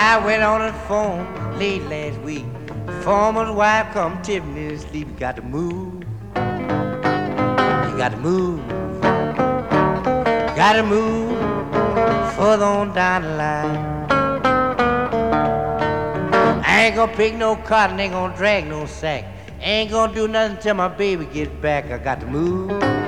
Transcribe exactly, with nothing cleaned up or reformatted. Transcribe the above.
I went on the phone late last week. Foreman's wife come tipping me to sleep. You got to move. You got to move. Got to move further on down the line. I ain't gonna pick no cotton, ain't gonna drag no sack. Ain't gonna do nothing till my baby gets back. I got to move.